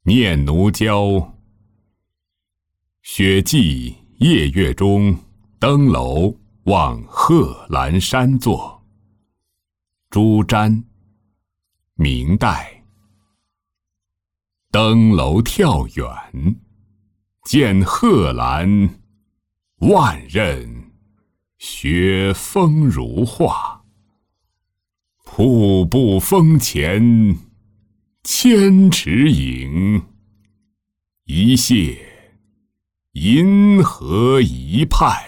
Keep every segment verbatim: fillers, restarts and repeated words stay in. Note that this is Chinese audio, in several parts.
念奴娇。雪霁夜月中，登楼望贺兰山坐。朱瞻，明代。登楼眺远，见贺兰，万仞学风如画。瀑布峰前千尺影，一泻银河一派。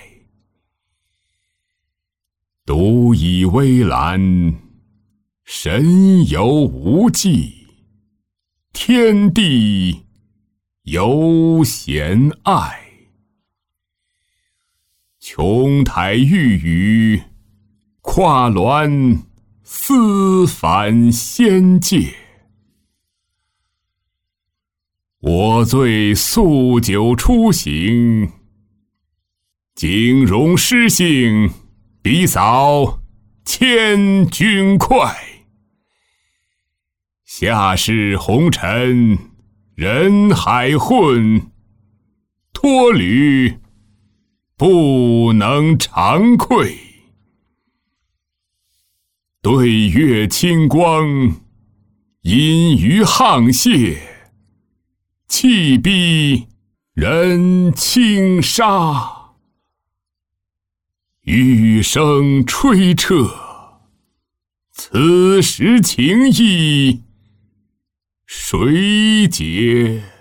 独倚危栏，神游无际，天地犹嫌爱。琼台玉宇，跨峦思返仙界。我醉宿酒初醒，景容诗兴，比扫千钧快。下世红尘，人海混，托履不能长愧。对月清光，隐于沆瀣，气逼人轻纱。雨声吹彻，此时情意谁解？